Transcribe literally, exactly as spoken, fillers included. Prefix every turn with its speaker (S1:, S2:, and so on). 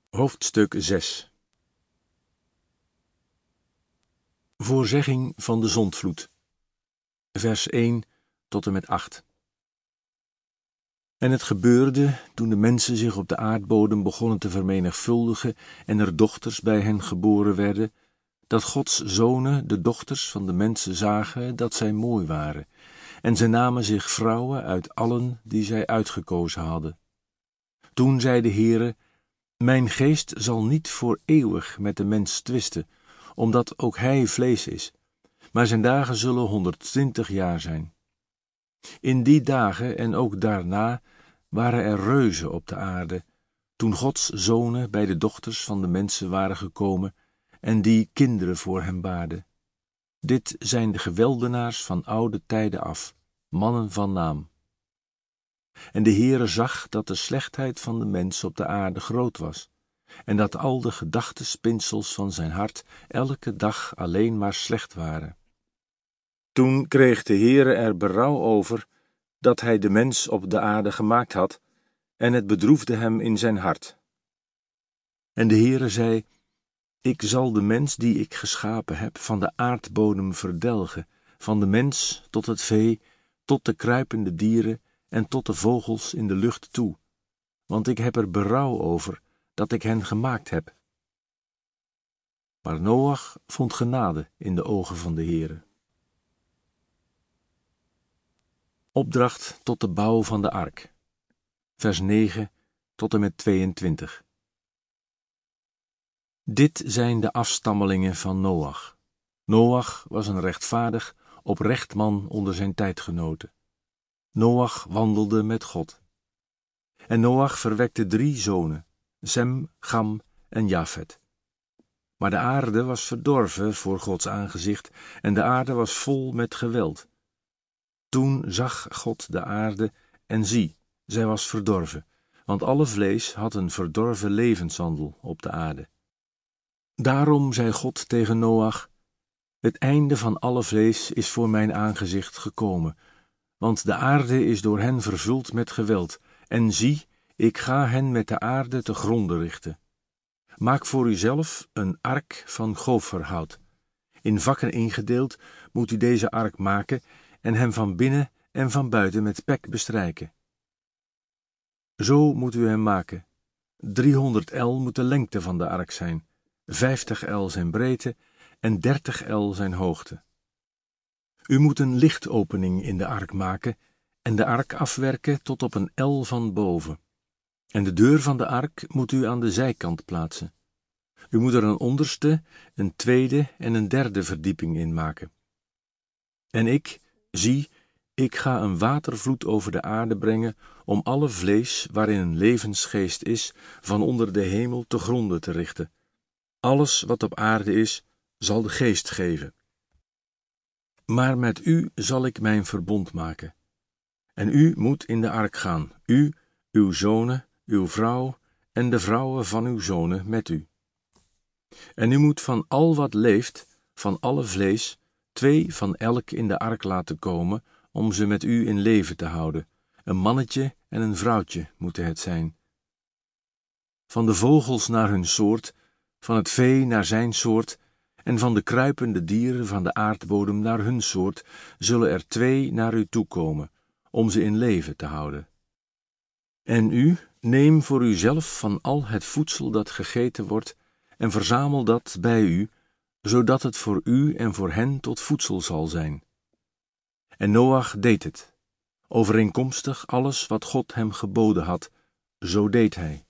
S1: Hoofdstuk zes. Voorzegging van de zondvloed. Vers één tot en met acht. En het gebeurde, toen de mensen zich op de aardbodem begonnen te vermenigvuldigen en er dochters bij hen geboren werden, dat Gods zonen de dochters van de mensen zagen dat zij mooi waren, en zij namen zich vrouwen uit allen die zij uitgekozen hadden. Toen zei de Heere: Mijn geest zal niet voor eeuwig met de mens twisten, omdat ook hij vlees is, maar zijn dagen zullen honderdtwintig jaar zijn. In die dagen en ook daarna waren er reuzen op de aarde, toen Gods zonen bij de dochters van de mensen waren gekomen en die kinderen voor hem baarden. Dit zijn de geweldenaars van oude tijden af, mannen van naam. En de Heere zag dat de slechtheid van de mens op de aarde groot was, en dat al de gedachtespinsels van zijn hart elke dag alleen maar slecht waren. Toen kreeg de Heere er berouw over dat hij de mens op de aarde gemaakt had, en het bedroefde hem in zijn hart. En de Heere zei: Ik zal de mens die ik geschapen heb van de aardbodem verdelgen, van de mens tot het vee, tot de kruipende dieren en tot de vogels in de lucht toe, want ik heb er berouw over dat ik hen gemaakt heb. Maar Noach vond genade in de ogen van de Heere. Opdracht tot de bouw van de ark. Vers negen tot en met tweeëntwintig. Dit zijn de afstammelingen van Noach. Noach was een rechtvaardig, oprecht man onder zijn tijdgenoten. Noach wandelde met God. En Noach verwekte drie zonen, Sem, Cham en Jafet. Maar de aarde was verdorven voor Gods aangezicht, en de aarde was vol met geweld. Toen zag God de aarde, en zie, zij was verdorven, want alle vlees had een verdorven levenswandel op de aarde. Daarom zei God tegen Noach: Het einde van alle vlees is voor mijn aangezicht gekomen, want de aarde is door hen vervuld met geweld, en zie, ik ga hen met de aarde te gronde richten. Maak voor uzelf een ark van goferhout. In vakken ingedeeld moet u deze ark maken en hem van binnen en van buiten met pek bestrijken. Zo moet u hem maken. driehonderd el moet de lengte van de ark zijn, vijftig el zijn breedte en dertig el zijn hoogte. U moet een lichtopening in de ark maken en de ark afwerken tot op een el van boven. En de deur van de ark moet u aan de zijkant plaatsen. U moet er een onderste, een tweede en een derde verdieping in maken. En ik, zie, ik ga een watervloed over de aarde brengen om alle vlees waarin een levensgeest is, van onder de hemel te gronde te richten. Alles wat op aarde is, zal de geest geven. Maar met u zal ik mijn verbond maken. En u moet in de ark gaan, u, uw zonen, uw vrouw en de vrouwen van uw zonen met u. En u moet van al wat leeft, van alle vlees, twee van elk in de ark laten komen, om ze met u in leven te houden. Een mannetje en een vrouwtje moeten het zijn. Van de vogels naar hun soort, van het vee naar zijn soort, en van de kruipende dieren van de aardbodem naar hun soort, zullen er twee naar u toekomen, om ze in leven te houden. En u, neem voor uzelf van al het voedsel dat gegeten wordt, en verzamel dat bij u, zodat het voor u en voor hen tot voedsel zal zijn. En Noach deed het, overeenkomstig alles wat God hem geboden had, zo deed hij.